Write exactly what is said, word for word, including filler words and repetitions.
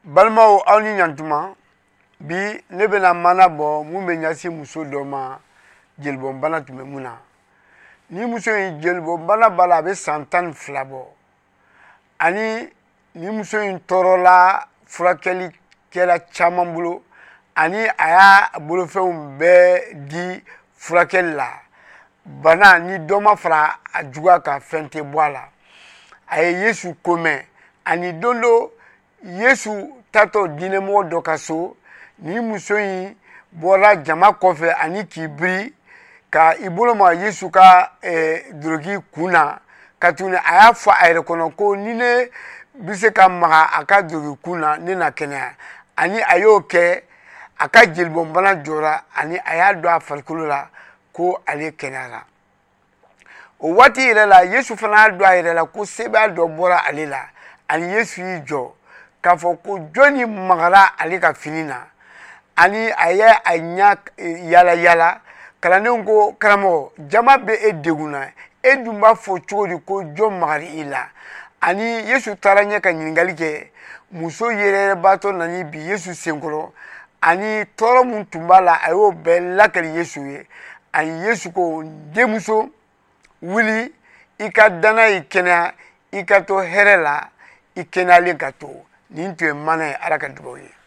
Balmao aw ni ɲantuma bi ne bɛna mana bɔ mun bɛ ɲɛsin muso dɔ ma jelibɔn bana tun bɛ mun na ni muso in jelibɔn bana b'a la a bɛ san tan ni fila bɔ ani ni muso in tɔɔrɔla furakɛli kɛla caman bolo ani a y'a bolofɛnw bɛɛ di furakɛli la bana ni dɔ ma fara a juguya kan fɛn tɛ bɔ a la a ye Yesu ko mɛn ani don dɔ Yesu tatɔ diinɛmɔgɔ dɔ ka so ni muso in bɔra jama kɔfɛ ani k'i biri ka i bolo ma Yesu ka duloki kun na ka tuguni a y'a fɔ a yɛrɛ kɔnɔ ko ni ne bɛ se ka maga a ka duloki kun na ne na kɛnɛya ani a y'o kɛ a ka jelibɔn bana jɔra ani a y'a dɔn a farikolo la ko ale kɛnɛyara o waati yɛrɛ la Yesu fana y'a dɔn a yɛrɛ la ko sebaya dɔ bɔra ale la ani Yesu y'i jɔ k'a fɔ ko jɔnni magara ale ka fini na ani a ye a ɲɛ yala yala kalandenw ko karamɔgɔ jama bɛ e degun na e dun b'a fɔ cogo di ko jɔn magari i la ani Yesu taara ɲɛ ka ɲininkali kɛ muso yɛrɛbaatɔ nani bi Yesu senkɔrɔ ani tɔɔrɔ mun tun b'a la a y'o bɛɛ lakali Yesu ye ani Yesu ko denmuso wuli i ka dana i kɛnɛya i ka to hɛrɛ la i kɛnɛyalen ka to nin tun ye mana ye Ala ka dugawu ye